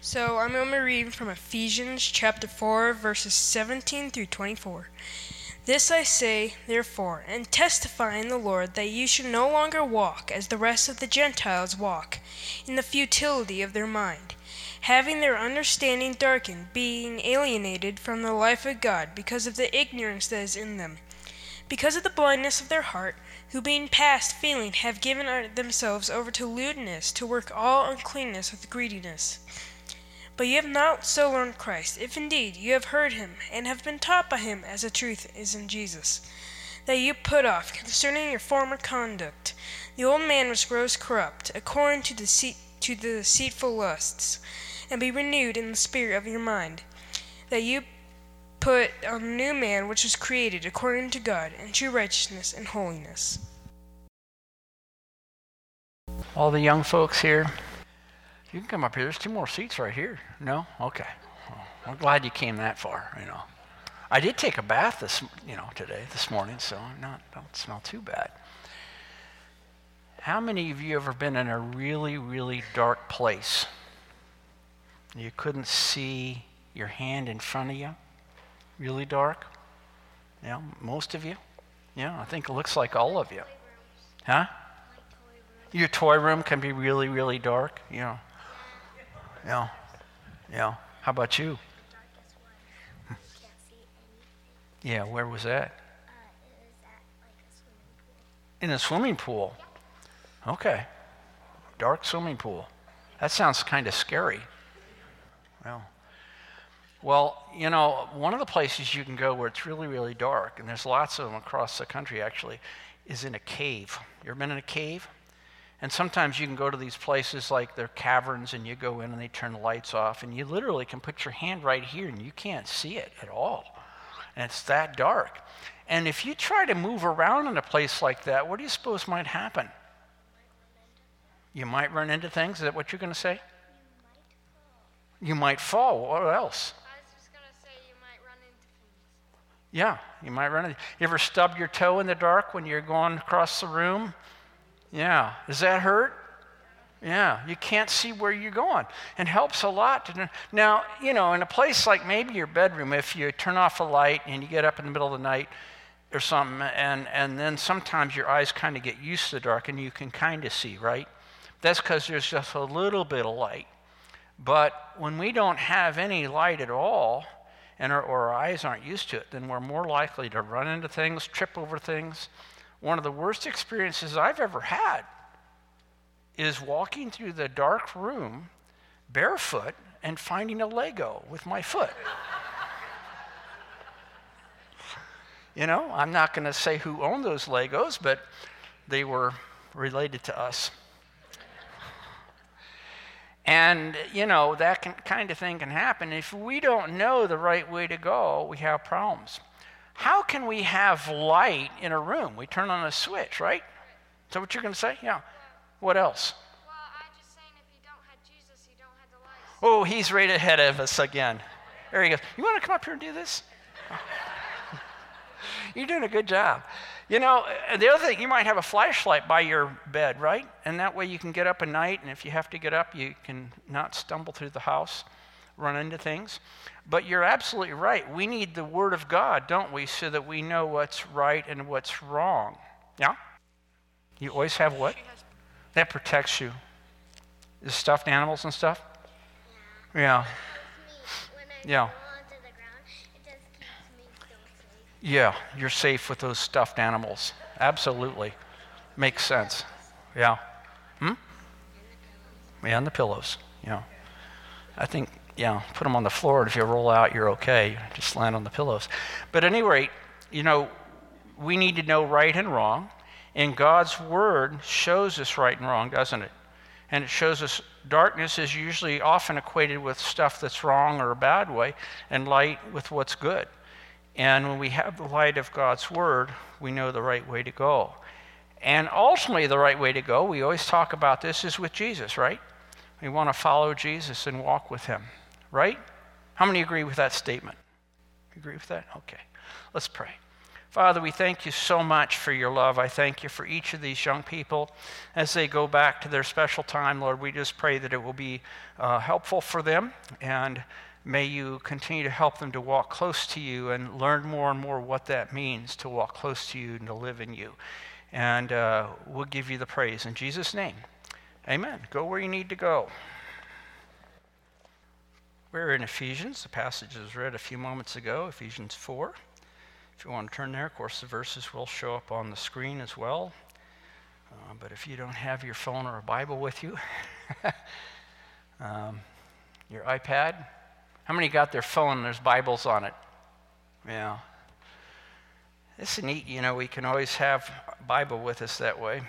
So I'm going to be reading from Ephesians chapter 4, verses 17 through 24. This I say, therefore, and testify in the Lord, that you should no longer walk as the rest of the Gentiles walk, in the futility of their mind, having their understanding darkened, being alienated from the life of God because of the ignorance that is in them, because of the blindness of their heart, who being past feeling have given themselves over to lewdness, to work all uncleanness with greediness. But you have not so learned Christ, if indeed you have heard him, and have been taught by him, as the truth is in Jesus, that you put off, concerning your former conduct, the old man which grows corrupt, according to the deceitful lusts, and be renewed in the spirit of your mind, that you put on a new man which is created according to God, in true righteousness and holiness. All the young folks here, you can come up here. There's 2 more seats right here. No? Okay. Well, I'm glad you came that far, I did take a bath this morning, so don't smell too bad. How many of you ever been in a really, really dark place? You couldn't see your hand in front of you? Really dark? Yeah, most of you? Yeah, I think it looks like all of you. Huh? Your toy room can be really, really dark? Yeah. How about you? Yeah, where was that? It was at In a swimming pool? Okay. Dark swimming pool. That sounds kind of scary. Well, one of the places you can go where it's really, really dark, and there's lots of them across the country actually, is in a cave. You ever been in a cave? And sometimes you can go to these places like they're caverns, and you go in and they turn the lights off, and you literally can put your hand right here and you can't see it at all. And it's that dark. And if you try to move around in a place like that, what do you suppose might happen? You might run into things? Is that what you're going to say? You might fall. What else? I was just going to say you might run into things. Yeah, you might run into. You ever stub your toe in the dark when you're going across the room? Yeah. Does that hurt? Yeah. You can't see where you're going. It helps a lot. Now, in a place like maybe your bedroom, if you turn off a light and you get up in the middle of the night or something, and then sometimes your eyes kind of get used to the dark and you can kind of see, right? That's because there's just a little bit of light. But when we don't have any light at all, and our eyes aren't used to it, then we're more likely to run into things, trip over things. One of the worst experiences I've ever had is walking through the dark room barefoot and finding a Lego with my foot. I'm not going to say who owned those Legos, but they were related to us. And, that kind of thing can happen. If we don't know the right way to go, we have problems. How can we have light in a room? We turn on a switch, right? Is that what you're going to say? Yeah. What else? Well, I'm just saying if you don't have Jesus, you don't have the light. Oh, he's right ahead of us again. There he goes. You want to come up here and do this? You're doing a good job. The other thing, you might have a flashlight by your bed, right? And that way you can get up at night, and if you have to get up, you can not stumble through the house, run into things. But you're absolutely right. We need the Word of God, don't we, so that we know what's right and what's wrong. Yeah? You always have what? That protects you. The stuffed animals and stuff? Yeah. When I Yeah. go onto the ground, it just keeps me still safe. Yeah, you're safe with those stuffed animals. Absolutely. Makes sense. Yeah. Yeah, and the pillows. Yeah. I think, put them on the floor, and if you roll out, you're okay. Just land on the pillows. But at any rate, we need to know right and wrong, and God's Word shows us right and wrong, doesn't it? And it shows us darkness is usually often equated with stuff that's wrong or a bad way, and light with what's good. And when we have the light of God's Word, we know the right way to go. And ultimately, the right way to go, we always talk about this, is with Jesus, right? We want to follow Jesus and walk with him, right? How many agree with that statement? You agree with that? Okay. Let's pray. Father, we thank you so much for your love. I thank you for each of these young people as they go back to their special time. Lord, we just pray that it will be helpful for them, and may you continue to help them to walk close to you and learn more and more what that means to walk close to you and to live in you. And we'll give you the praise in Jesus' name. Amen. Go where you need to go. We're in Ephesians. The passage was read a few moments ago, Ephesians 4. If you want to turn there, of course, the verses will show up on the screen as well. But if you don't have your phone or a Bible with you, your iPad, how many got their phone and there's Bibles on it? Yeah. It's neat, we can always have a Bible with us that way.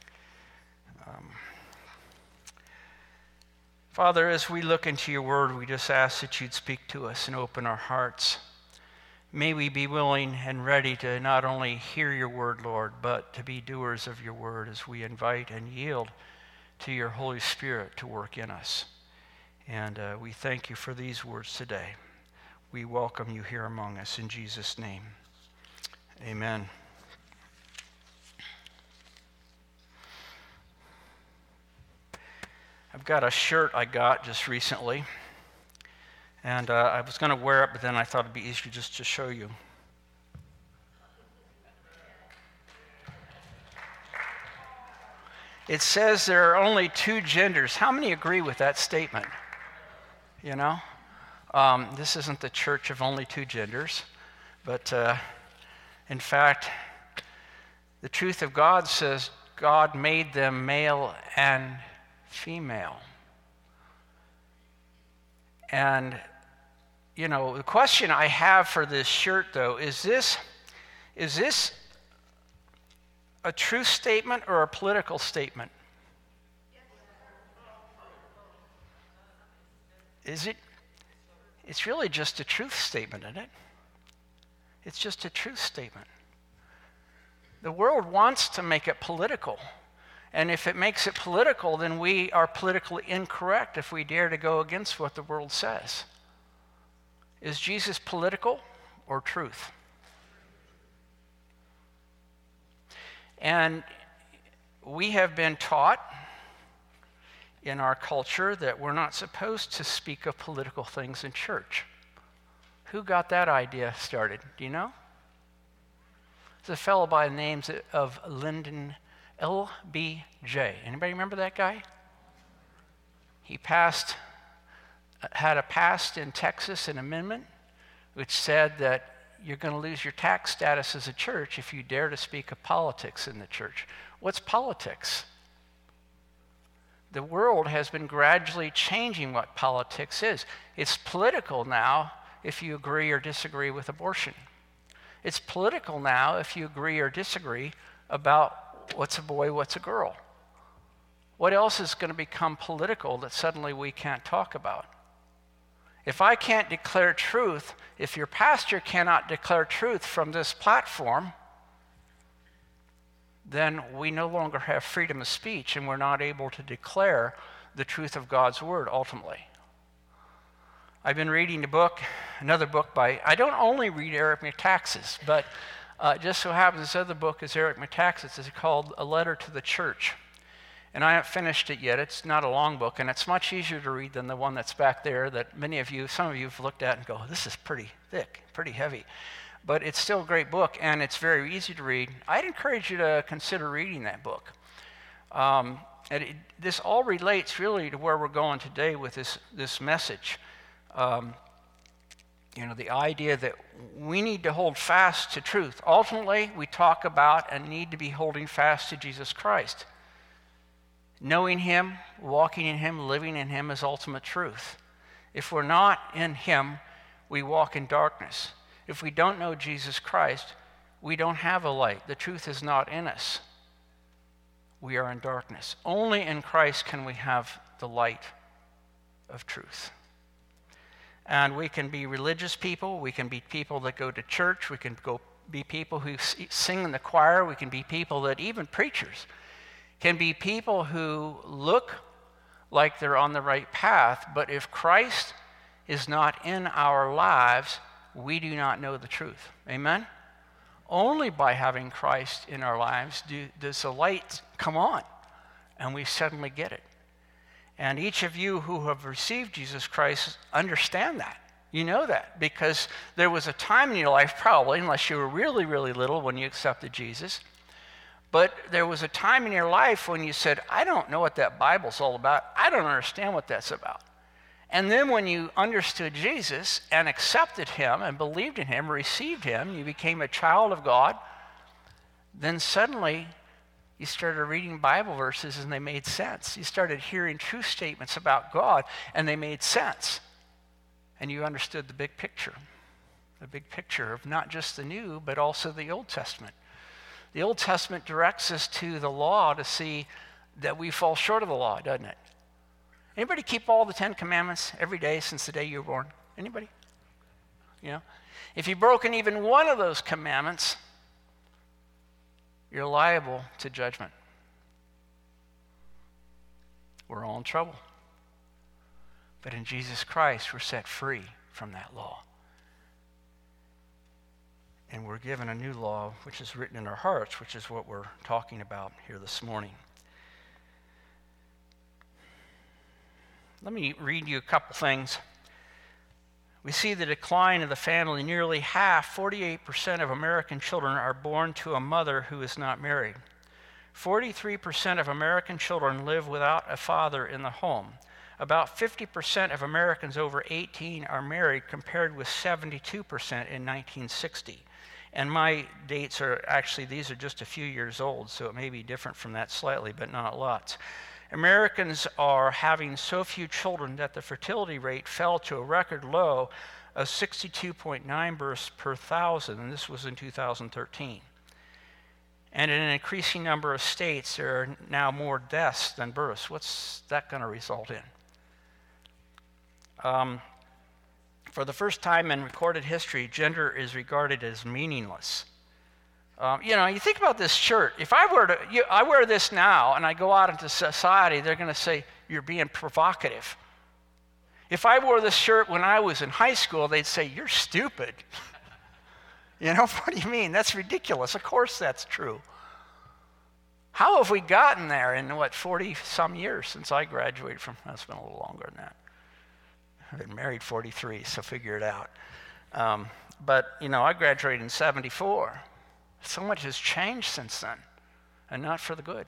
Father, as we look into your word, we just ask that you'd speak to us and open our hearts. May we be willing and ready to not only hear your word, Lord, but to be doers of your word as we invite and yield to your Holy Spirit to work in us. And we thank you for these words today. We welcome you here among us in Jesus' name. Amen. I've got a shirt I got just recently. And I was going to wear it, but then I thought it'd be easier just to show you. It says there are only two genders. How many agree with that statement? This isn't the church of only two genders. But in fact, the truth of God says God made them male and female. And the question I have for this shirt, though, is this a truth statement or a political statement? Is it? It's really just a truth statement, isn't it? It's just a truth statement. The world wants to make it political. And if it makes it political, then we are politically incorrect if we dare to go against what the world says. Is Jesus political or truth? And we have been taught in our culture that we're not supposed to speak of political things in church. Who got that idea started? Do you know? It's a fellow by the name of Lyndon LBJ. Anybody remember that guy? He had passed in Texas an amendment which said that you're going to lose your tax status as a church if you dare to speak of politics in the church. What's politics? The world has been gradually changing what politics is. It's political now if you agree or disagree with abortion. It's political now if you agree or disagree about what's a boy, what's a girl. What else is going to become political that suddenly we can't talk about? If I can't declare truth, if your pastor cannot declare truth from this platform, then we no longer have freedom of speech and we're not able to declare the truth of God's word ultimately. I've been reading another book by, I don't only read Eric Metaxas, but just so happens this other book is Eric Metaxas. It's called A Letter to the Church. And I haven't finished it yet. It's not a long book, and it's much easier to read than the one that's back there that some of you have looked at and go, this is pretty thick, pretty heavy. But it's still a great book, and it's very easy to read. I'd encourage you to consider reading that book. This all relates really to where we're going today with this message. The idea that we need to hold fast to truth. Ultimately, we talk about and need to be holding fast to Jesus Christ. Knowing him, walking in him, living in him is ultimate truth. If we're not in him, we walk in darkness. If we don't know Jesus Christ, we don't have a light. The truth is not in us. We are in darkness. Only in Christ can we have the light of truth. And we can be religious people. We can be people that go to church. We can be people who sing in the choir. We can be people that, even preachers, can be people who look like they're on the right path, but if Christ is not in our lives, we do not know the truth. Amen? Only by having Christ in our lives does the light come on, and we suddenly get it. And each of you who have received Jesus Christ understand that. You know that, because there was a time in your life, probably, unless you were really, really little when you accepted Jesus, but there was a time in your life when you said, I don't know what that Bible's all about. I don't understand what that's about. And then when you understood Jesus and accepted him and believed in him, received him, you became a child of God, then suddenly you started reading Bible verses and they made sense. You started hearing true statements about God and they made sense. And you understood the big picture of not just the New, but also the Old Testament. The Old Testament directs us to the law to see that we fall short of the law, doesn't it? Anybody keep all the 10 Commandments every day since the day you were born? Anybody? You know? If you've broken even one of those commandments, you're liable to judgment. We're all in trouble. But in Jesus Christ, we're set free from that law. And we're given a new law, which is written in our hearts, which is what we're talking about here this morning. Let me read you a couple things. We see the decline of the family. Nearly half, 48% of American children are born to a mother who is not married. 43% of American children live without a father in the home. About 50% of Americans over 18 are married, compared with 72% in 1960. And my dates are actually, these are just a few years old, so it may be different from that slightly, but not lots. Americans are having so few children that the fertility rate fell to a record low of 62.9 births per thousand, and this was in 2013. And in an increasing number of states, there are now more deaths than births. What's that going to result in? For the first time in recorded history, gender is regarded as meaningless. You think about this shirt. If I wear this now and I go out into society, they're going to say, you're being provocative. If I wore this shirt when I was in high school, they'd say, you're stupid. What do you mean? That's ridiculous. Of course that's true. How have we gotten there in, 40-some years since I graduated from, that's been a little longer than that. I've been married 43, so figure it out. But I graduated in 74. So much has changed since then, and not for the good.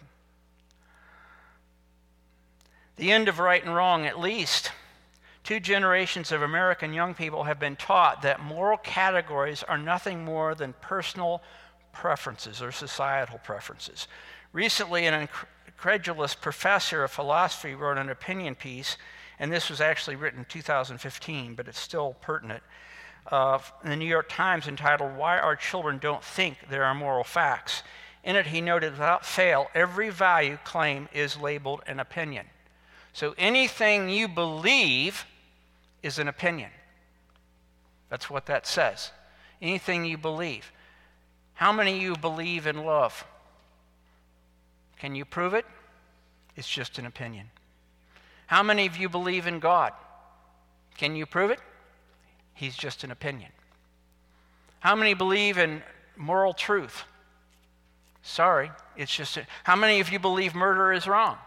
The end of right and wrong. At least 2 generations of American young people have been taught that moral categories are nothing more than personal preferences or societal preferences. Recently, an incredulous professor of philosophy wrote an opinion piece, and this was actually written in 2015, but it's still pertinent, in the New York Times, entitled, Why Our Children Don't Think There Are Moral Facts. In it, he noted, without fail, every value claim is labeled an opinion. So anything you believe is an opinion. That's what that says. Anything you believe. How many of you believe in love? Can you prove it? It's just an opinion. How many of you believe in God? Can you prove it? He's just an opinion. How many believe in moral truth? Sorry, it's just how many of you believe murder is wrong?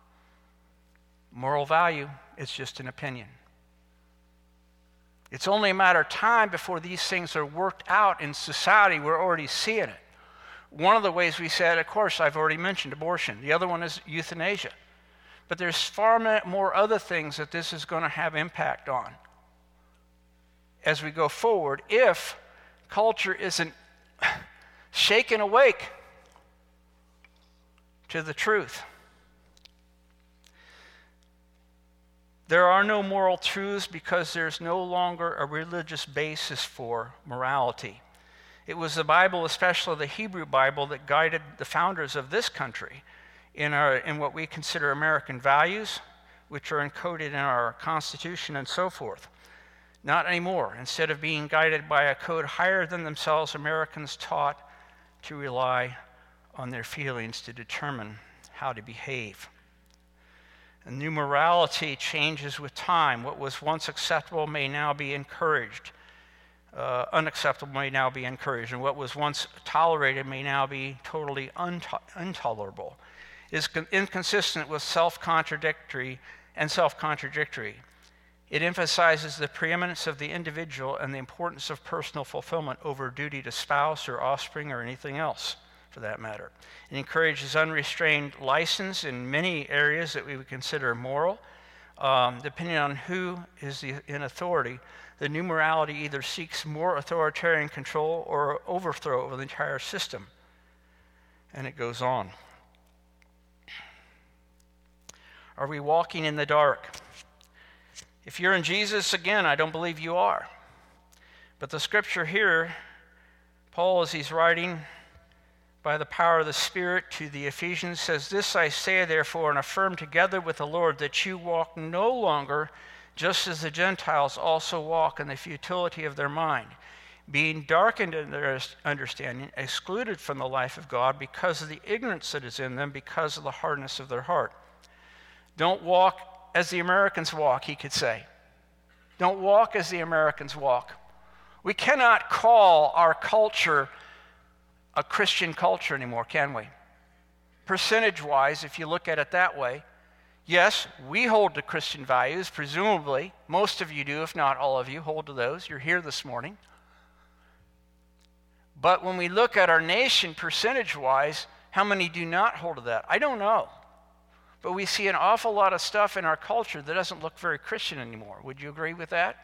Moral value, it's just an opinion. It's only a matter of time before these things are worked out in society. We're already seeing it. One of the ways we said, of course, I've already mentioned abortion. The other one is euthanasia. But there's far more other things that this is going to have impact on as we go forward if culture isn't shaken awake to the truth. There are no moral truths because there's no longer a religious basis for morality. It was the Bible, especially the Hebrew Bible, that guided the founders of this country in what we consider American values, which are encoded in our Constitution and so forth. Not anymore. Instead of being guided by a code higher than themselves, Americans taught to rely on their feelings to determine how to behave. And new morality changes with time. What was once acceptable may now be encouraged. unacceptable may now be encouraged, and what was once tolerated may now be totally intolerable. Is inconsistent with self-contradictory. It emphasizes the preeminence of the individual and the importance of personal fulfillment over duty to spouse or offspring or anything else, for that matter. It encourages unrestrained license in many areas that we would consider moral. Depending on who is in authority, the new morality either seeks more authoritarian control or overthrow of the entire system. And it goes on. Are we walking in the dark? If you're in Jesus, again, I don't believe you are. But the scripture here, Paul, as he's writing by the power of the Spirit to the Ephesians, says, "This I say, therefore, and affirm together with the Lord, that you walk no longer just as the Gentiles also walk in the futility of their mind, being darkened in their understanding, excluded from the life of God because of the ignorance that is in them, because of the hardness of their heart." Don't walk as the Americans walk, he could say. Don't walk as the Americans walk. We cannot call our culture a Christian culture anymore, can we? Percentage-wise, if you look at it that way, yes, we hold to Christian values, presumably. Most of you do, if not all of you, hold to those. You're here this morning. But when we look at our nation percentage-wise, how many do not hold to that? I don't know. But we see an awful lot of stuff in our culture that doesn't look very Christian anymore. Would you agree with that?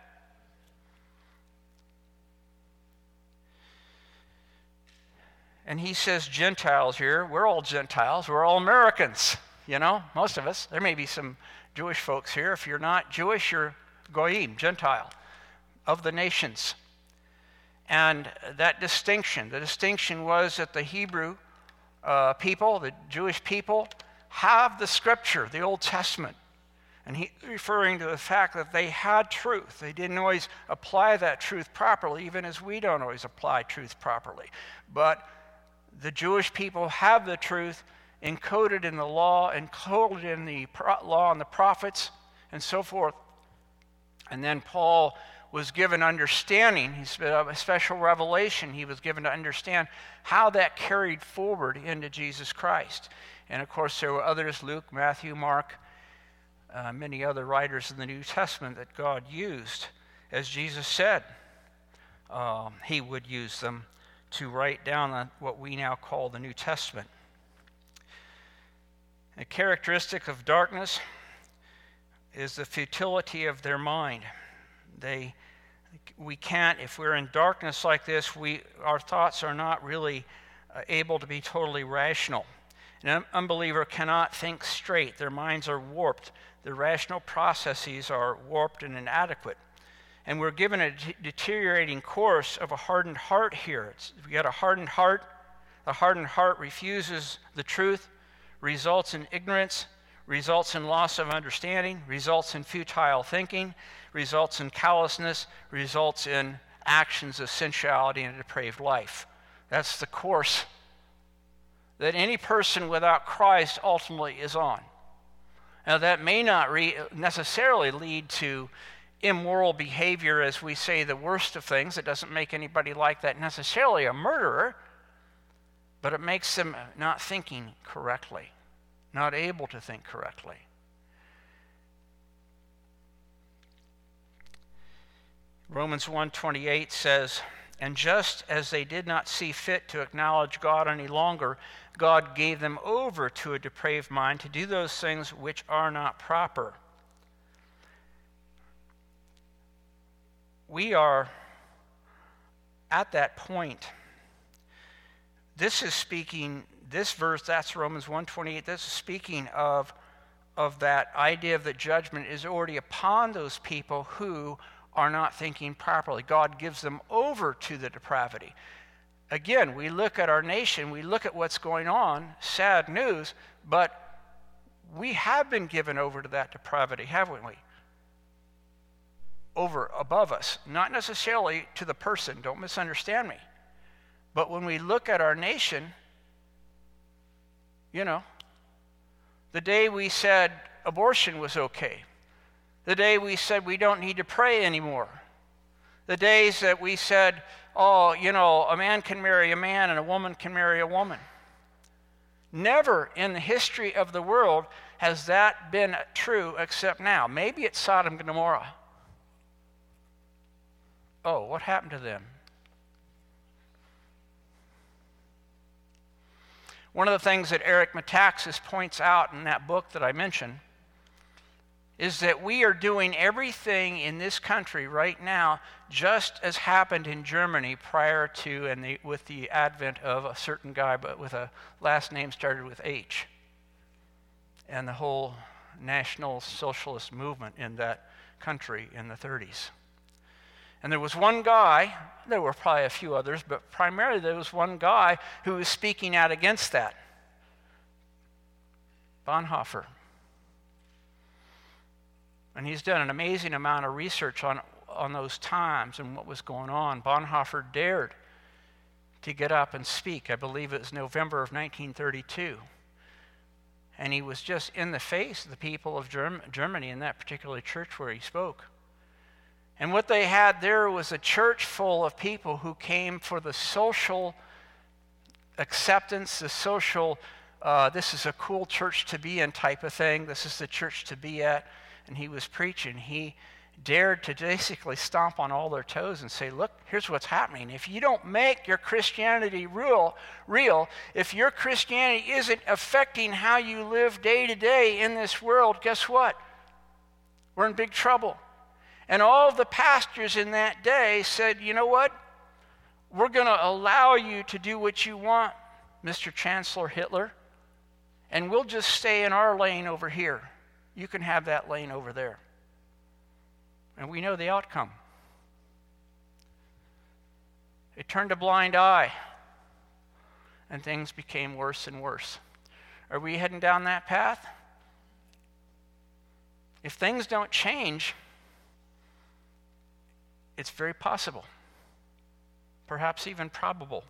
And he says Gentiles here. We're all Gentiles. We're all Americans, you know, most of us. There may be some Jewish folks here. If you're not Jewish, you're Goyim, Gentile, of the nations. And that distinction, the distinction was that the Hebrew people, the Jewish people, have the scripture, the Old Testament. And he's referring to the fact that they had truth. They didn't always apply that truth properly, even as we don't always apply truth properly. But the Jewish people have the truth encoded in the law, encoded in the law and the prophets, and so forth. And then Paul was given understanding, he's a special revelation, he was given to understand how that carried forward into Jesus Christ. And of course, there were others, Luke, Matthew, Mark, many other writers in the New Testament that God used, as Jesus said he would use them to write down what we now call the New Testament. A characteristic of darkness is the futility of their mind. We can't, if we're in darkness like this, our thoughts are not really able to be totally rational. An unbeliever cannot think straight. Their minds are warped. Their rational processes are warped and inadequate. And we're given a deteriorating course of a hardened heart here. We got a hardened heart. The hardened heart refuses the truth, results in ignorance, results in loss of understanding, results in futile thinking, results in callousness, results in actions of sensuality and a depraved life. That's the course that any person without Christ ultimately is on. Now, that may not necessarily lead to immoral behavior, as we say, the worst of things. It doesn't make anybody like that necessarily a murderer, but it makes them not thinking correctly, not able to think correctly. Romans 1:28 says, "And just as they did not see fit to acknowledge God any longer, God gave them over to a depraved mind to do those things which are not proper." We are at that point. This is speaking, this verse, that's Romans 1:28, this is speaking of that idea of that judgment is already upon those people who are not thinking properly. God gives them over to the depravity. Again, we look at our nation, we look at what's going on, sad news, but we have been given over to that depravity, haven't we? Over, above us, not necessarily to the person, don't misunderstand me. But when we look at our nation, you know, the day we said abortion was okay, the day we said we don't need to pray anymore, The days that we said, oh, a man can marry a man and a woman can marry a woman. Never in the history of the world has that been true except now. Maybe it's Sodom and Gomorrah. Oh, what happened to them? One of the things that Eric Metaxas points out in that book that I mentioned is that we are doing everything in this country right now just as happened in Germany prior to and with the advent of a certain guy, but with a last name started with H, and the whole National Socialist movement in that country in the 30s. And there was one guy, there were probably a few others, but primarily there was one guy who was speaking out against that. Bonhoeffer. And he's done an amazing amount of research on those times and what was going on. Bonhoeffer dared to get up and speak. I believe it was November of 1932. And he was just in the face of the people of Germany in that particular church where he spoke. And what they had there was a church full of people who came for the social acceptance, the social, this is a cool church to be in type of thing. This is the church to be at. And he was preaching. He dared to basically stomp on all their toes and say, look, here's what's happening. If you don't make your Christianity real, if your Christianity isn't affecting how you live day to day in this world, guess what? We're in big trouble. And all the pastors in that day said, you know what? We're going to allow you to do what you want, Mr. Chancellor Hitler, and we'll just stay in our lane over here. You can have that lane over there. And we know the outcome. It turned a blind eye, and things became worse and worse. Are we heading down that path? If things don't change, it's very possible, perhaps even probable.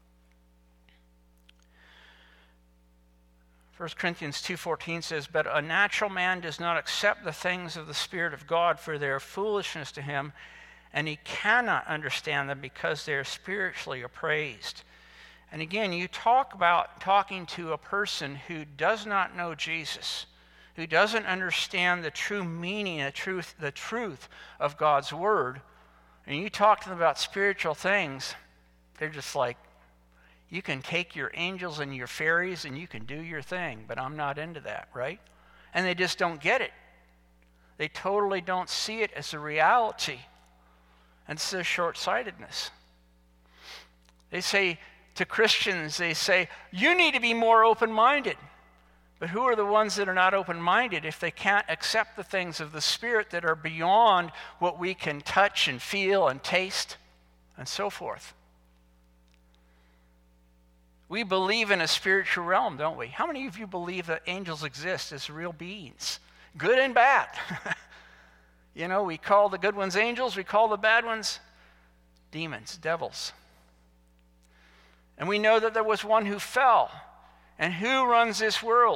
1 Corinthians 2:14 says, but a natural man does not accept the things of the Spirit of God, for they are foolishness to him, and he cannot understand them because they are spiritually appraised. And again, you talk about talking to a person who does not know Jesus, who doesn't understand the true meaning, the truth of God's Word, and you talk to them about spiritual things, they're just like, you can take your angels and your fairies and you can do your thing, but I'm not into that, right? And they just don't get it. They totally don't see it as a reality. And it's their short-sightedness. They say to Christians, they say, you need to be more open-minded. But who are the ones that are not open-minded if they can't accept the things of the Spirit that are beyond what we can touch and feel and taste and so forth? We believe in a spiritual realm, don't we? How many of you believe that angels exist as real beings? Good and bad. We call the good ones angels, we call the bad ones demons, devils. And we know that there was one who fell. And who runs this world?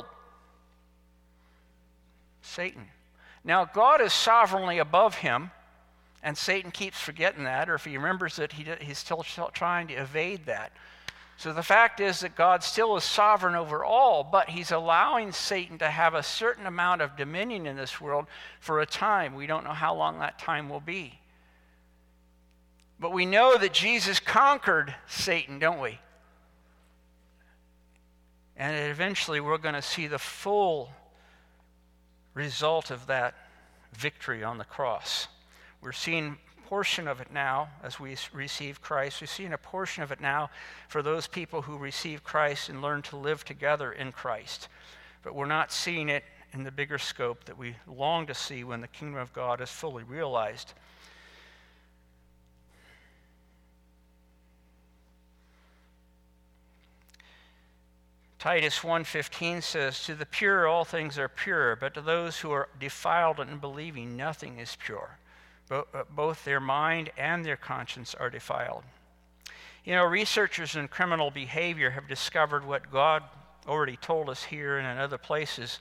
Satan. Now, God is sovereignly above him, and Satan keeps forgetting that, or if he remembers it, he's still trying to evade that. So the fact is that God still is sovereign over all, but he's allowing Satan to have a certain amount of dominion in this world for a time. We don't know how long that time will be. But we know that Jesus conquered Satan, don't we? And eventually we're going to see the full result of that victory on the cross. We're seeing portion of it now as we receive Christ. We've seen a portion of it now for those people who receive Christ and learn to live together in Christ. But we're not seeing it in the bigger scope that we long to see when the kingdom of God is fully realized. Titus 1:15 says, to the pure all things are pure, but to those who are defiled and unbelieving nothing is pure. Both their mind and their conscience are defiled. Researchers in criminal behavior have discovered what God already told us here and in other places.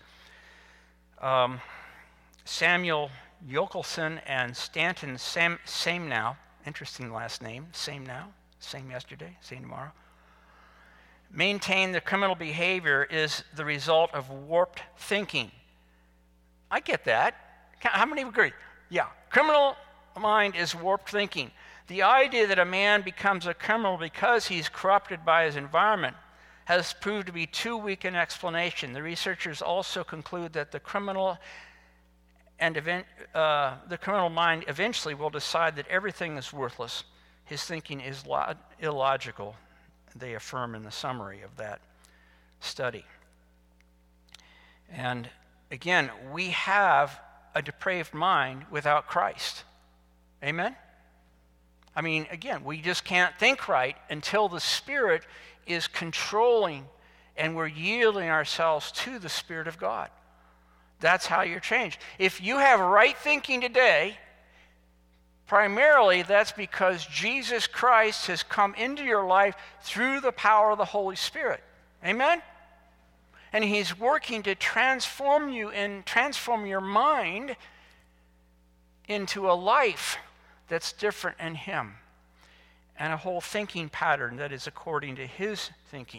Samuel Yockelson and Stanton Samnow Interesting last name. Same now, same yesterday, same tomorrow. Maintain the criminal behavior is the result of warped thinking. I get that. How many agree? Yeah. Criminal mind is warped thinking. The idea that a man becomes a criminal because he's corrupted by his environment has proved to be too weak an explanation. The researchers also conclude that the criminal mind eventually will decide that everything is worthless. His thinking is illogical, they affirm in the summary of that study. And again, we have a depraved mind without Christ. Amen? I mean, again, we just can't think right until the Spirit is controlling and we're yielding ourselves to the Spirit of God. That's how you're changed. If you have right thinking today, primarily that's because Jesus Christ has come into your life through the power of the Holy Spirit. Amen? And he's working to transform you and transform your mind into a life that's different in him, and a whole thinking pattern that is according to his thinking.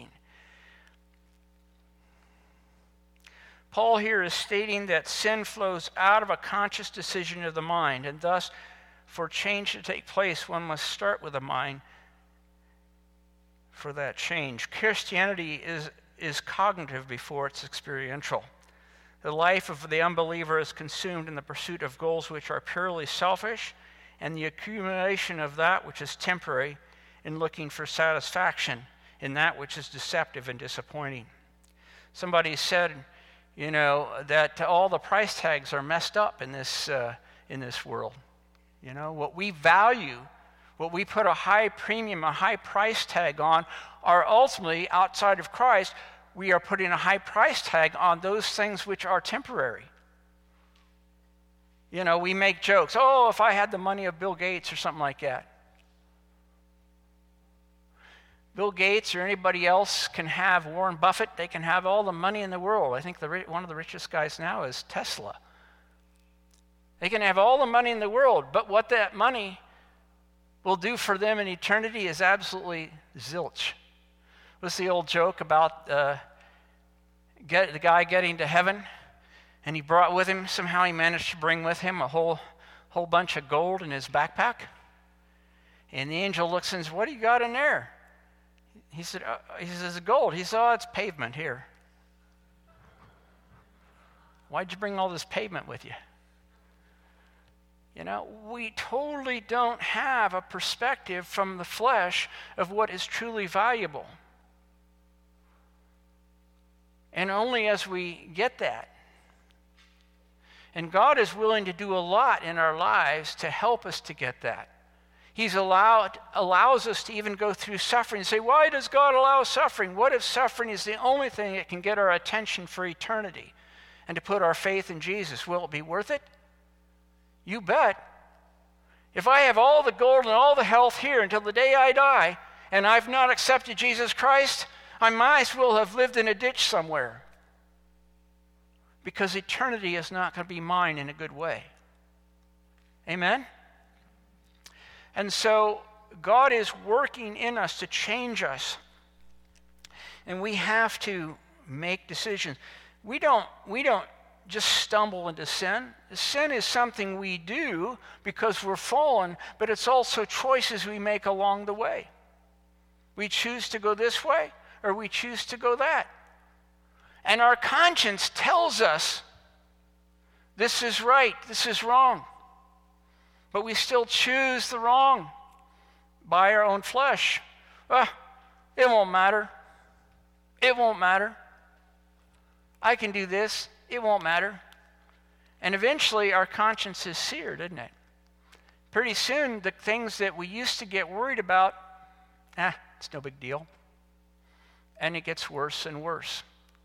Paul here is stating that sin flows out of a conscious decision of the mind, and thus for change to take place, one must start with the mind for that change. Christianity is cognitive before it's experiential. The life of the unbeliever is consumed in the pursuit of goals which are purely selfish, and the accumulation of that which is temporary, in looking for satisfaction in that which is deceptive and disappointing. Somebody said, that all the price tags are messed up in this world. What we value, what we put a high premium, a high price tag on, are ultimately outside of Christ. We are putting a high price tag on those things which are temporary. We make jokes. Oh, if I had the money of Bill Gates or something like that. Bill Gates or anybody else can have Warren Buffett. They can have all the money in the world. I think one of the richest guys now is Tesla. They can have all the money in the world, but what that money will do for them in eternity is absolutely zilch. What's the old joke about the guy getting to heaven? And he brought with him, somehow he managed to bring with him a whole bunch of gold in his backpack. And the angel looks and says, "What do you got in there?" He says, "Gold." He said, "Oh, it's pavement here." Why'd you bring all this pavement with you? We totally don't have a perspective from the flesh of what is truly valuable. And only as we get that. And God is willing to do a lot in our lives to help us to get that. He's allows us to even go through suffering and say, why does God allow suffering? What if suffering is the only thing that can get our attention for eternity and to put our faith in Jesus? Will it be worth it? You bet. If I have all the gold and all the health here until the day I die and I've not accepted Jesus Christ, I might as well have lived in a ditch somewhere. Because eternity is not going to be mine in a good way. Amen? And so God is working in us to change us. And we have to make decisions. We don't just stumble into sin. Sin is something we do because we're fallen, but it's also choices we make along the way. We choose to go this way or we choose to go that. And our conscience tells us this is right, this is wrong. But we still choose the wrong by our own flesh. It won't matter. It won't matter. I can do this. It won't matter. And eventually our conscience is seared, isn't it? Pretty soon the things that we used to get worried about, it's no big deal. And it gets worse and worse.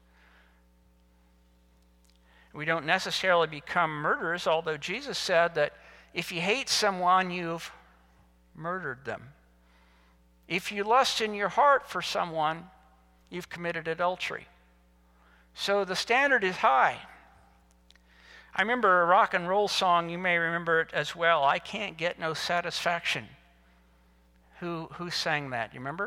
We don't necessarily become murderers, although Jesus said that if you hate someone, you've murdered them. If you lust in your heart for someone, you've committed adultery. So the standard is high. I remember a rock and roll song, you may remember it as well, I can't get no satisfaction Who sang that? You remember?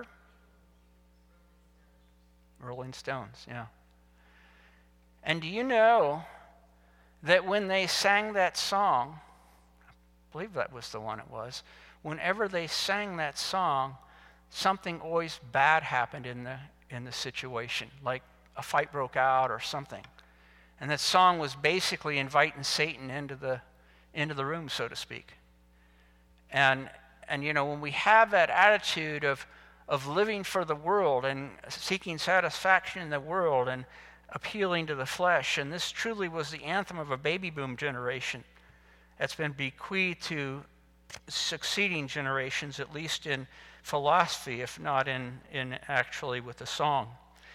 Rolling Stones, yeah. And do you know that when they sang that song, I believe that was the one it was, whenever they sang that song, something always bad happened in the situation, like a fight broke out or something. And that song was basically inviting Satan into the room, so to speak. And when we have that attitude of living for the world and seeking satisfaction in the world and appealing to the flesh, and this truly was the anthem of a baby boom generation that's been bequeathed to succeeding generations, at least in philosophy, if not in actually with the song.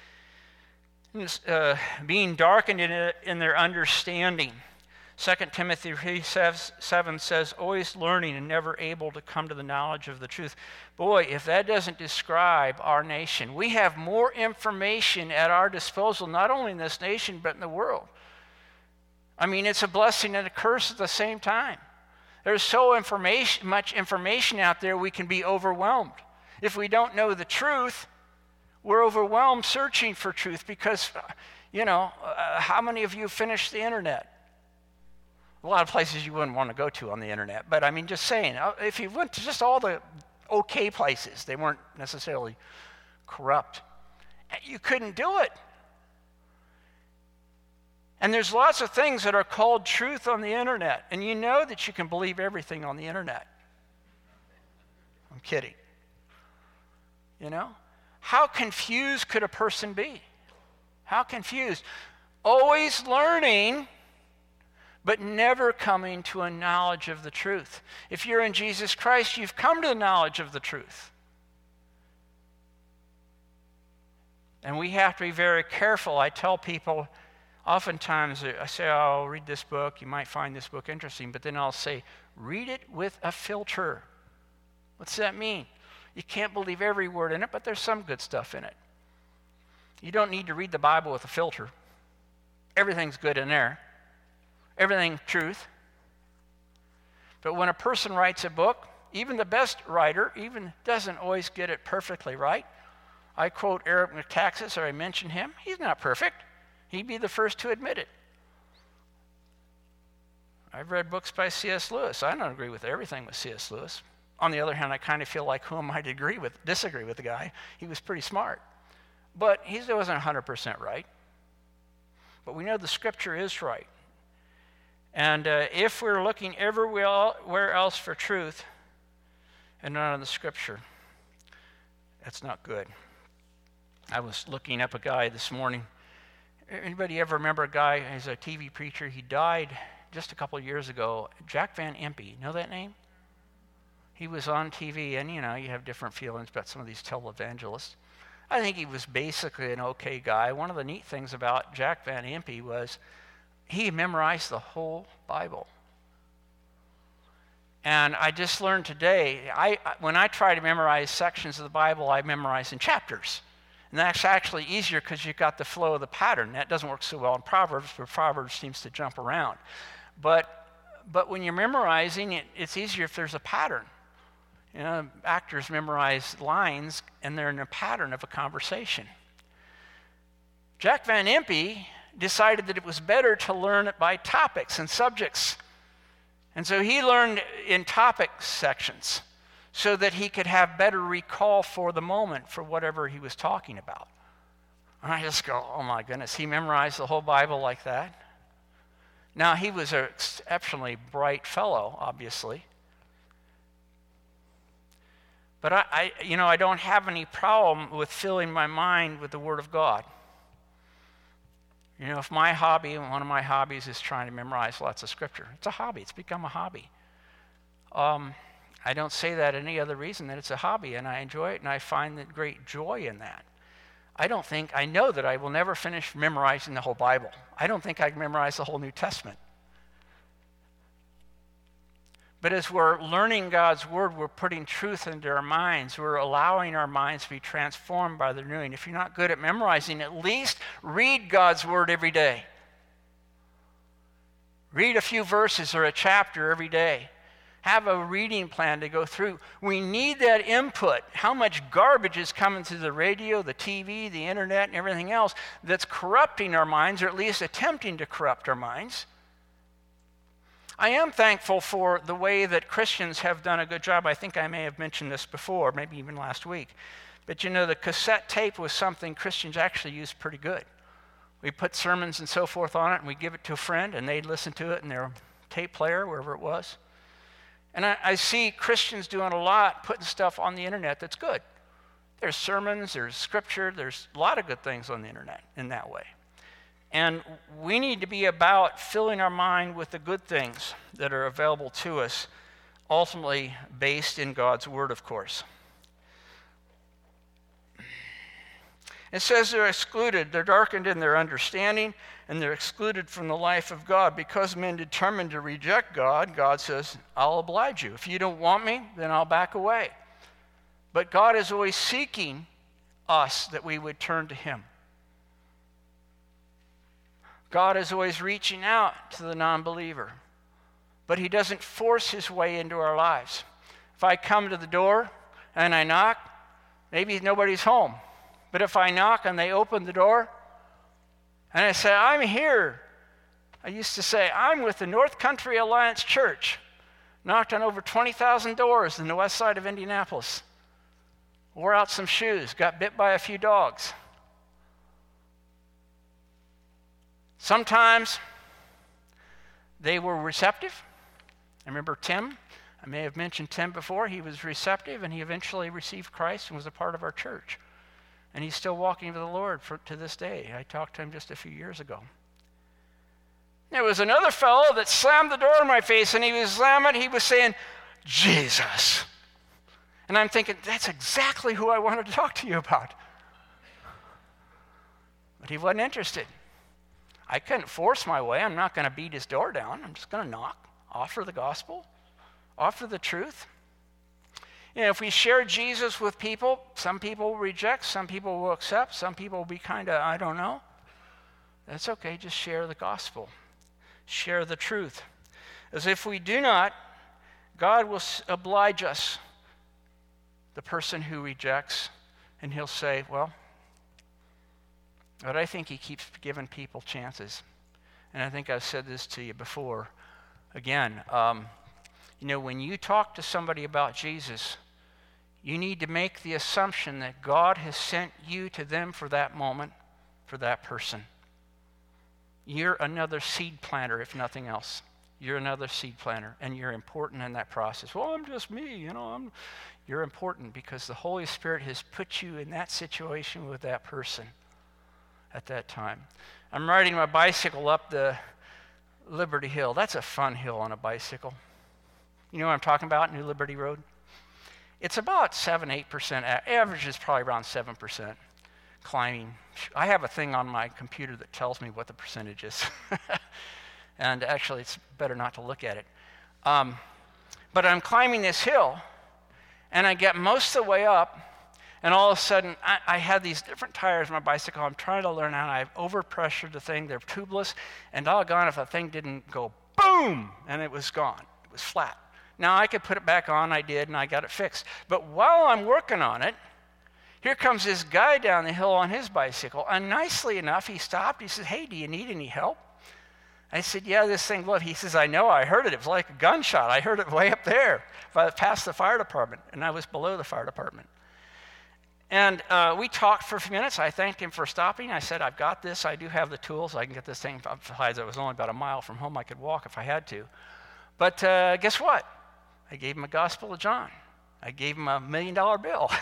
Being darkened in their understanding. 2 Timothy 3:7 says, always learning and never able to come to the knowledge of the truth. Boy, if that doesn't describe our nation. We have more information at our disposal, not only in this nation, but in the world. I mean, it's a blessing and a curse at the same time. There's so much information out there, we can be overwhelmed. If we don't know the truth, we're overwhelmed searching for truth because, how many of you finished the internet? A lot of places you wouldn't want to go to on the internet, but I mean, just saying, if you went to just all the okay places, they weren't necessarily corrupt, you couldn't do it. And there's lots of things that are called truth on the internet, and you know that you can believe everything on the internet. I'm kidding. How confused could a person be? How confused? Always learning, but never coming to a knowledge of the truth. If you're in Jesus Christ, you've come to the knowledge of the truth. And we have to be very careful. I tell people, oftentimes I say, oh, read this book. You might find this book interesting. But then I'll say, read it with a filter. What's that mean? You can't believe every word in it, but there's some good stuff in it. You don't need to read the Bible with a filter. Everything's good in there. Everything truth. But when a person writes a book, even the best writer even doesn't always get it perfectly right. I quote Eric Metaxas, or I mention him. He's not perfect. He'd be the first to admit it. I've read books by C.S. Lewis. I don't agree with everything with C.S. Lewis. On the other hand, I kind of feel like who am I to disagree with the guy? He was pretty smart. But he wasn't 100% right. But we know the scripture is right. And if we're looking everywhere else for truth and not in the scripture, that's not good. I was looking up a guy this morning. Anybody ever remember a guy, he's a TV preacher, he died just a couple of years ago, Jack Van Impe. Know that name? He was on TV, and you have different feelings about some of these televangelists. I think he was basically an okay guy. One of the neat things about Jack Van Impe was he memorized the whole Bible. And I just learned today, when I try to memorize sections of the Bible, I memorize in chapters. And that's actually easier because you've got the flow of the pattern. That doesn't work so well in Proverbs, where Proverbs seems to jump around. But when you're memorizing, it's easier if there's a pattern. Actors memorize lines, and they're in a pattern of a conversation. Jack Van Impe decided that it was better to learn it by topics and subjects. And so he learned in topic sections so that he could have better recall for the moment for whatever he was talking about. And I just go, oh my goodness, he memorized the whole Bible like that? Now, he was an exceptionally bright fellow, obviously. But I don't have any problem with filling my mind with the Word of God. If one of my hobbies is trying to memorize lots of Scripture, it's a hobby. It's become a hobby. I don't say that any other reason than it's a hobby, and I enjoy it, and I find that great joy in that. I know that I will never finish memorizing the whole Bible. I don't think I can memorize the whole New Testament. But as we're learning God's word, we're putting truth into our minds. We're allowing our minds to be transformed by the renewing. If you're not good at memorizing, at least read God's word every day. Read a few verses or a chapter every day. Have a reading plan to go through. We need that input. How much garbage is coming through the radio, the TV, the internet, and everything else that's corrupting our minds, or at least attempting to corrupt our minds. I am thankful for the way that Christians have done a good job. I think I may have mentioned this before, maybe even last week. But you know, the cassette tape was something Christians actually used pretty good. We put sermons and so forth on it, and we give it to a friend, and they'd listen to it in their tape player, wherever it was. And I see Christians doing a lot, putting stuff on the internet that's good. There's sermons, there's scripture, there's a lot of good things on the internet in that way. And we need to be about filling our mind with the good things that are available to us, ultimately based in God's word, of course. It says they're excluded, they're darkened in their understanding, and they're excluded from the life of God. Because men determined to reject God, God says, I'll oblige you. If you don't want me, then I'll back away. But God is always seeking us that we would turn to him. God is always reaching out to the non-believer, but he doesn't force his way into our lives. If I come to the door and I knock, maybe nobody's home. But if I knock and they open the door and I say, I'm here. I used to say, I'm with the North Country Alliance Church. Knocked on over 20,000 doors in the west side of Indianapolis. Wore out some shoes, got bit by a few dogs. Sometimes they were receptive. I remember Tim. I may have mentioned Tim before. He was receptive, and he eventually received Christ and was a part of our church. And he's still walking with the Lord to this day. I talked to him just a few years ago. There was another fellow that slammed the door in my face, and he was slamming. He was saying, Jesus. And I'm thinking, that's exactly who I wanted to talk to you about. But he wasn't interested. I couldn't force my way. I'm not going to beat his door down. I'm just going to knock, offer the gospel, offer the truth. You know, if we share Jesus with people, some people will reject, some people will accept, some people will be kind of, I don't know. That's okay. Just share the gospel. Share the truth. As if we do not, God will oblige us, the person who rejects, and he'll say, well, but I think he keeps giving people chances. And I think I've said this to you before. Again, you know, when you talk to somebody about Jesus, you need to make the assumption that God has sent you to them for that moment, for that person. You're another seed planter, if nothing else. You're another seed planter, and you're important in that process. Well, I'm just me, you know. You're important because the Holy Spirit has put you in that situation with that person at that time. I'm riding my bicycle up the Liberty Hill. That's a fun hill on a bicycle. You know what I'm talking about, New Liberty Road? It's about 7-8%. Average is probably around 7% climbing. I have a thing on my computer that tells me what the percentage is. And actually, it's better not to look at it. But I'm climbing this hill, and I get most of the way up, and all of a sudden, I had these different tires on my bicycle. I'm trying to learn how, and I've overpressured the thing. They're tubeless, and doggone if the thing didn't go boom, and it was gone. It was flat. Now, I could put it back on. I did, and I got it fixed. But while I'm working on it, here comes this guy down the hill on his bicycle, and nicely enough, he stopped. He said, hey, do you need any help? I said, yeah, this thing, look. He says, I know, I heard it. It was like a gunshot. I heard it way up there, past the fire department, and I was below the fire department. And we talked for a few minutes. I thanked him for stopping. I said, I've got this. I do have the tools. I can get this thing. Besides, I was only about a mile from home. I could walk if I had to. But guess what? I gave him a Gospel of John. I gave him $1 million bill.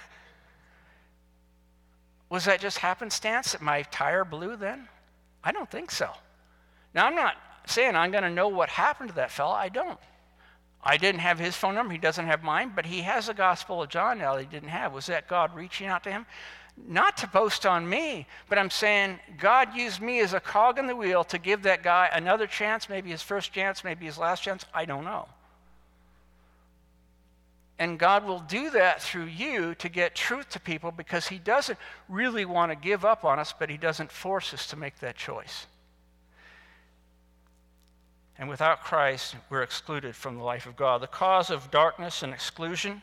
Was that just happenstance that my tire blew then? I don't think so. Now, I'm not saying I'm going to know what happened to that fella. I don't. I didn't have his phone number. He doesn't have mine, but he has a Gospel of John now that he didn't have. Was that God reaching out to him? Not to boast on me, but I'm saying God used me as a cog in the wheel to give that guy another chance, maybe his first chance, maybe his last chance. I don't know. And God will do that through you to get truth to people because he doesn't really want to give up on us, but he doesn't force us to make that choice. And without Christ, we're excluded from the life of God. The cause of darkness and exclusion,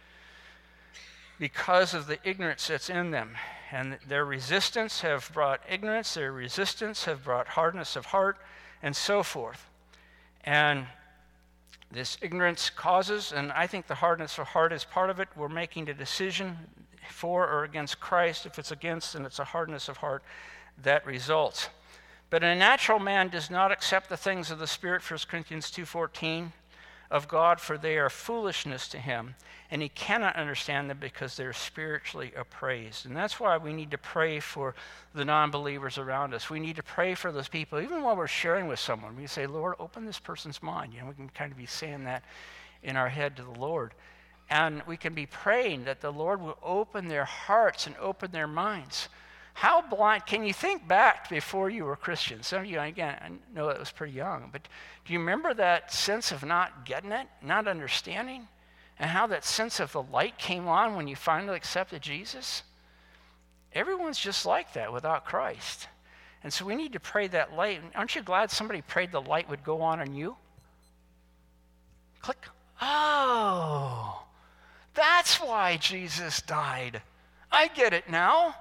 because of the ignorance that's in them. And their resistance have brought ignorance, their resistance have brought hardness of heart, and so forth. And this ignorance causes, and I think the hardness of heart is part of it. We're making a decision for or against Christ. If it's against, then it's a hardness of heart that results. But a natural man does not accept the things of the Spirit, 1 Corinthians 2:14, of God, for they are foolishness to him, and he cannot understand them because they're spiritually appraised. And that's why we need to pray for the non-believers around us. We need to pray for those people. Even while we're sharing with someone, we say, Lord, open this person's mind. We can kind of be saying that in our head to the Lord. And we can be praying that the Lord will open their hearts and open their minds. How blind, can you think back before you were Christian? Some of you, again, I know it was pretty young, but do you remember that sense of not getting it, not understanding? And how that sense of the light came on when you finally accepted Jesus? Everyone's just like that without Christ. And so we need to pray that light. Aren't you glad somebody prayed the light would go on you? Click. Oh, that's why Jesus died. I get it now.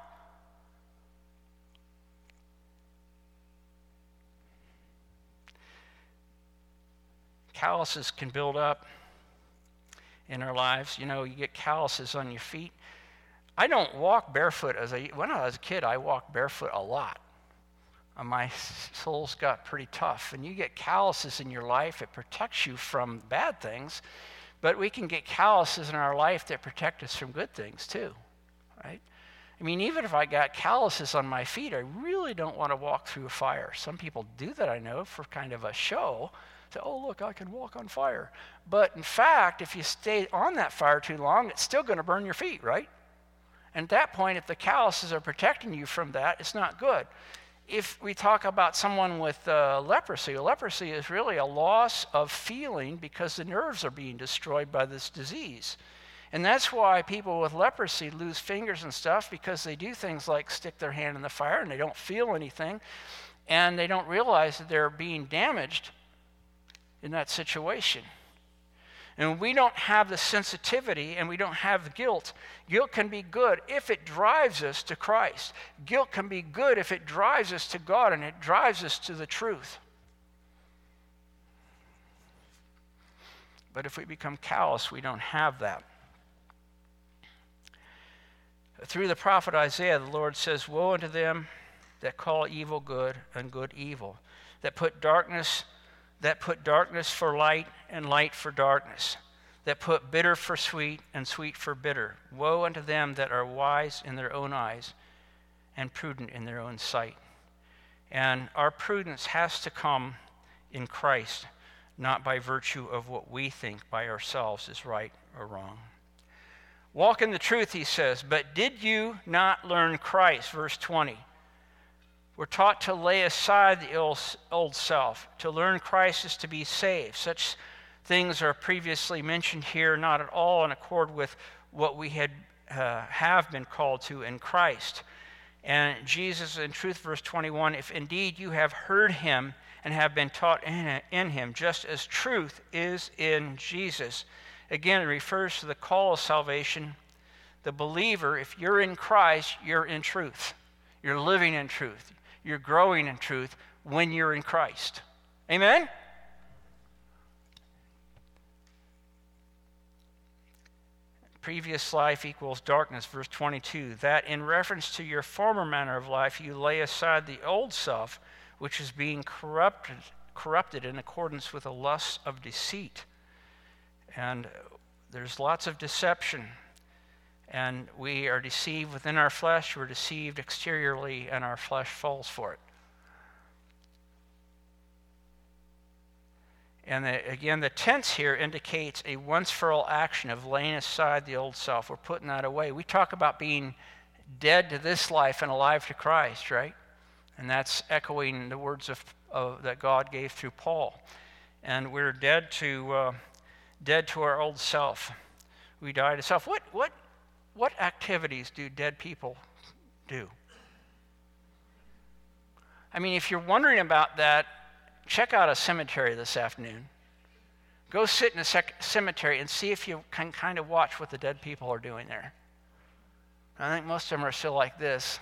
Calluses can build up in our lives. You get calluses on your feet. I don't walk barefoot. When I was a kid, I walked barefoot a lot. My soles got pretty tough. And you get calluses in your life, it protects you from bad things. But we can get calluses in our life that protect us from good things too, right? I mean, even if I got calluses on my feet, I really don't want to walk through a fire. Some people do that, I know, for kind of a show. Say, oh, look, I can walk on fire. But in fact, if you stay on that fire too long, it's still going to burn your feet, right? And at that point, if the calluses are protecting you from that, it's not good. If we talk about someone with leprosy is really a loss of feeling because the nerves are being destroyed by this disease. And that's why people with leprosy lose fingers and stuff, because they do things like stick their hand in the fire and they don't feel anything, and they don't realize that they're being damaged in that situation. And we don't have the sensitivity and we don't have the guilt. Guilt can be good if it drives us to Christ. Guilt can be good if it drives us to God and it drives us to the truth. But if we become callous, we don't have that. Through the prophet Isaiah, the Lord says, woe unto them that call evil good and good evil, that put darkness for light and light for darkness, that put bitter for sweet and sweet for bitter. Woe unto them that are wise in their own eyes and prudent in their own sight. And our prudence has to come in Christ, not by virtue of what we think by ourselves is right or wrong. Walk in the truth, he says, but did you not learn Christ? Verse 20. We're taught to lay aside the old self. To learn Christ is to be saved. Such things are previously mentioned here, not at all in accord with what we have been called to in Christ. And Jesus, in truth, verse 21, if indeed you have heard him and have been taught in him, just as truth is in Jesus. Again, it refers to the call of salvation. The believer, if you're in Christ, you're in truth. You're living in truth. You're growing in truth when you're in Christ. Amen? Previous life equals darkness, verse 22. That in reference to your former manner of life, you lay aside the old self, which is being corrupted in accordance with the lusts of deceit. And there's lots of deception. And we are deceived within our flesh, we're deceived exteriorly, and our flesh falls for it. And again, the tense here indicates a once-for-all action of laying aside the old self. We're putting that away. We talk about being dead to this life and alive to Christ, right? And that's echoing the words that God gave through Paul. And we're dead to our old self. We die to self. What activities do dead people do? I mean, if you're wondering about that, check out a cemetery this afternoon. Go sit in a cemetery and see if you can kind of watch what the dead people are doing there. I think most of them are still like this.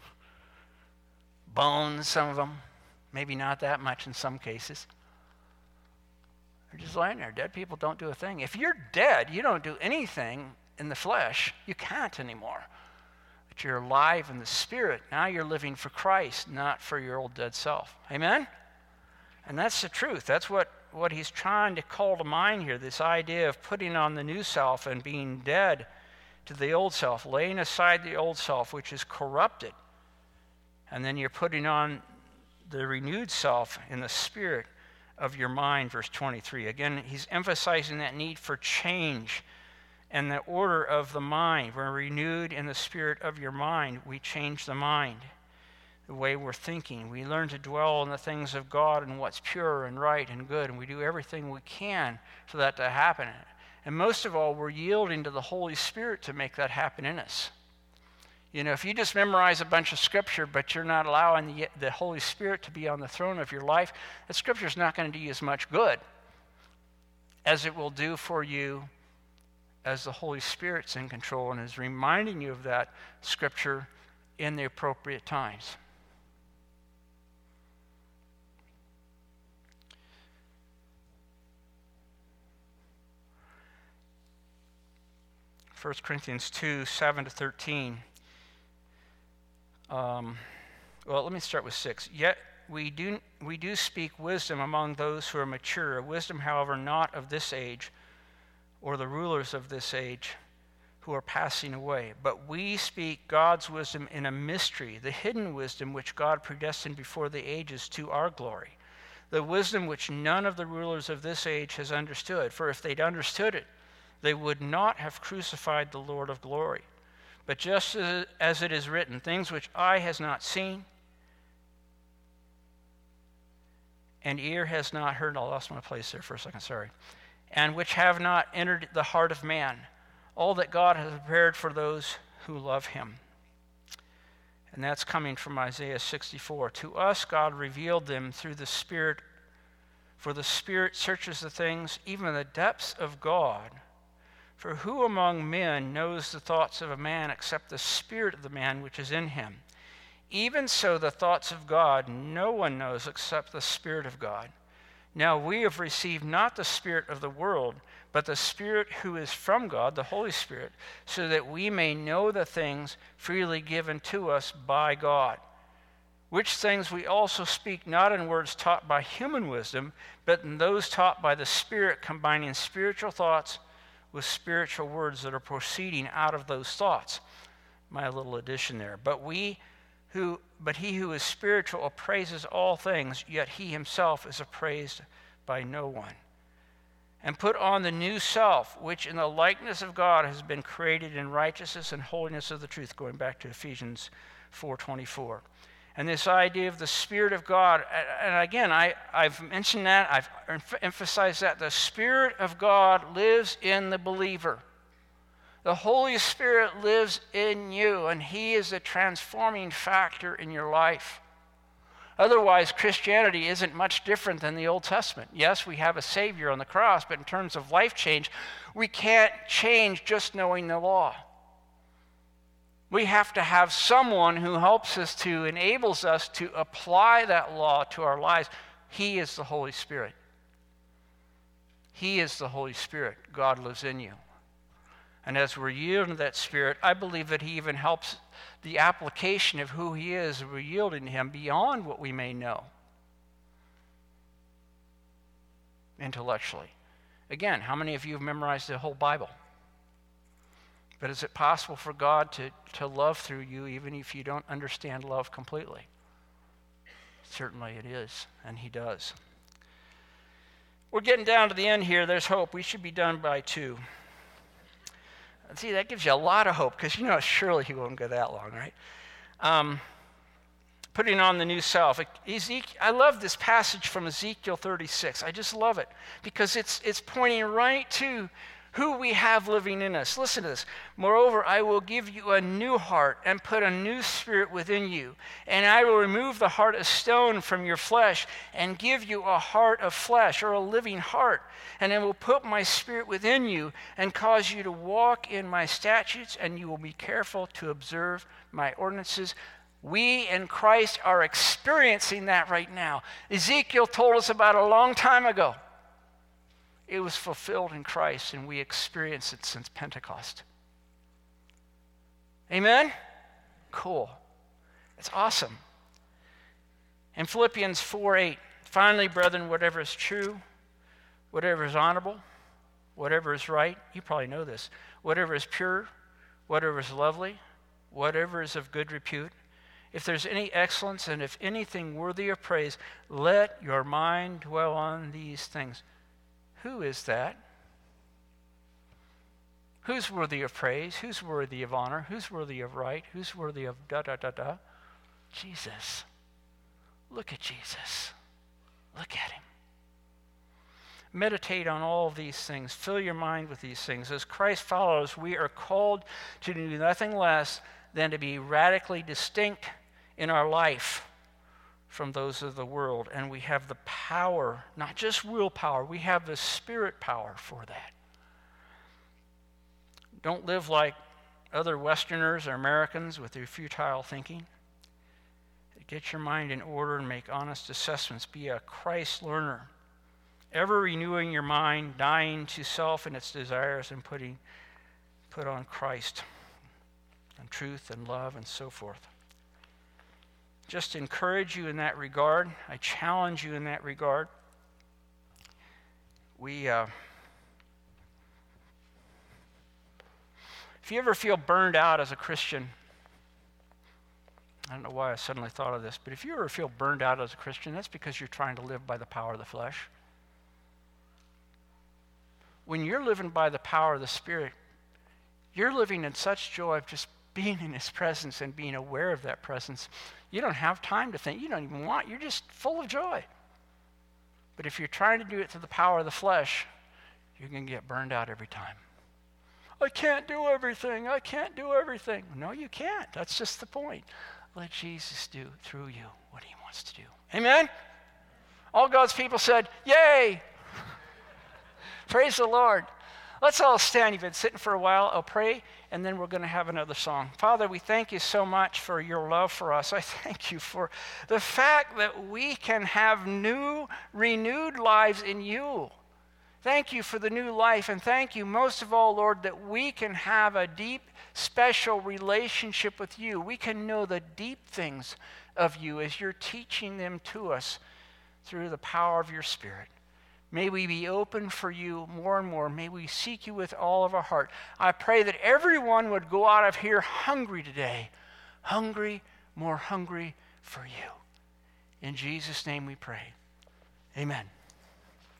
Bones, some of them. Maybe not that much in some cases. They're just lying there. Dead people don't do a thing. If you're dead, you don't do anything in the flesh. You can't anymore. But you're alive in the spirit. Now you're living for Christ, not for your old dead self. Amen? And that's the truth. That's what he's trying to call to mind here, this idea of putting on the new self and being dead to the old self, laying aside the old self, which is corrupted. And then you're putting on the renewed self in the spirit of your mind, verse 23. Again, he's emphasizing that need for change and the order of the mind. We're renewed in the spirit of your mind. We change the mind, the way we're thinking. We learn to dwell on the things of God and what's pure and right and good, and we do everything we can for that to happen. And most of all, we're yielding to the Holy Spirit to make that happen in us. You know, if you just memorize a bunch of scripture, but you're not allowing the Holy Spirit to be on the throne of your life, that scripture is not going to do you as much good as it will do for you as the Holy Spirit's in control and is reminding you of that scripture in the appropriate times. First Corinthians 2, 7-13. Well, let me start with 6. Yet we do speak wisdom among those who are mature, a wisdom, however, not of this age, or the rulers of this age who are passing away. But we speak God's wisdom in a mystery, the hidden wisdom which God predestined before the ages to our glory, the wisdom which none of the rulers of this age has understood. For if they'd understood it, they would not have crucified the Lord of glory. But just as it is written, things which eye has not seen and ear has not heard, I lost my place there for a second, sorry, and which have not entered the heart of man, all that God has prepared for those who love him. And that's coming from Isaiah 64. To us God revealed them through the Spirit, for the Spirit searches the things, even the depths of God. For who among men knows the thoughts of a man except the spirit of the man which is in him? Even so the thoughts of God no one knows except the Spirit of God. Now we have received not the spirit of the world, but the Spirit who is from God, the Holy Spirit, so that we may know the things freely given to us by God. Which things we also speak not in words taught by human wisdom, but in those taught by the Spirit, combining spiritual thoughts with spiritual words that are proceeding out of those thoughts. My little addition there. But he who is spiritual appraises all things, yet he himself is appraised by no one. And put on the new self, which in the likeness of God has been created in righteousness and holiness of the truth, going back to Ephesians 4:24. And this idea of the Spirit of God, and again, I've mentioned that, I've emphasized that the Spirit of God lives in the believer. The Holy Spirit lives in you, and he is a transforming factor in your life. Otherwise, Christianity isn't much different than the Old Testament. Yes, we have a Savior on the cross, but in terms of life change, we can't change just knowing the law. We have to have someone who helps us to, enables us to apply that law to our lives. He is the Holy Spirit. He is the Holy Spirit. God lives in you. And as we're yielding to that Spirit, I believe that he even helps the application of who he is. We're yielding to him beyond what we may know intellectually. Again, how many of you have memorized the whole Bible? But is it possible for God to love through you even if you don't understand love completely? Certainly it is, and he does. We're getting down to the end here. There's hope. We should be done by 2. See, that gives you a lot of hope, because you know surely he won't go that long, right? Putting on the new self. I love this passage from Ezekiel 36. I just love it, because it's pointing right to who we have living in us. Listen to this. Moreover, I will give you a new heart and put a new spirit within you. And I will remove the heart of stone from your flesh and give you a heart of flesh, or a living heart. And I will put my spirit within you and cause you to walk in my statutes, and you will be careful to observe my ordinances. We in Christ are experiencing that right now. Ezekiel told us about it a long time ago. It was fulfilled in Christ, and we experience it since Pentecost. Amen? Cool. It's awesome. In Philippians 4:8, finally, brethren, whatever is true, whatever is honorable, whatever is right, you probably know this, whatever is pure, whatever is lovely, whatever is of good repute, if there's any excellence and if anything worthy of praise, let your mind dwell on these things. Who is that? Who's worthy of praise? Who's worthy of honor? Who's worthy of right? Who's worthy of da-da-da-da? Jesus. Look at Jesus. Look at him. Meditate on all of these things. Fill your mind with these things. As Christ follows, we are called to do nothing less than to be radically distinct in our life from those of the world. And we have the power, not just willpower, we have the spirit power for that. Don't live like other Westerners or Americans with their futile thinking. Get your mind in order and make honest assessments. Be a Christ learner, ever renewing your mind, dying to self and its desires, and put on Christ and truth and love and so forth. Just encourage you in that regard. I challenge you in that regard. If you ever feel burned out as a Christian, I don't know why I suddenly thought of this, but if you ever feel burned out as a Christian, that's because you're trying to live by the power of the flesh. When you're living by the power of the Spirit, you're living in such joy of just being in his presence and being aware of that presence. You don't have time to think. You don't even want. You're just full of joy. But if you're trying to do it through the power of the flesh, you're going to get burned out every time. I can't do everything. I can't do everything. No, you can't. That's just the point. Let Jesus do through you what he wants to do. Amen? All God's people said, yay! Praise the Lord. Let's all stand. You've been sitting for a while. I'll pray, and then we're going to have another song. Father, we thank you so much for your love for us. I thank you for the fact that we can have new, renewed lives in you. Thank you for the new life, and thank you most of all, Lord, that we can have a deep, special relationship with you. We can know the deep things of you as you're teaching them to us through the power of your Spirit. May we be open for you more and more. May we seek you with all of our heart. I pray that everyone would go out of here hungry today. Hungry, more hungry for you. In Jesus' name we pray. Amen.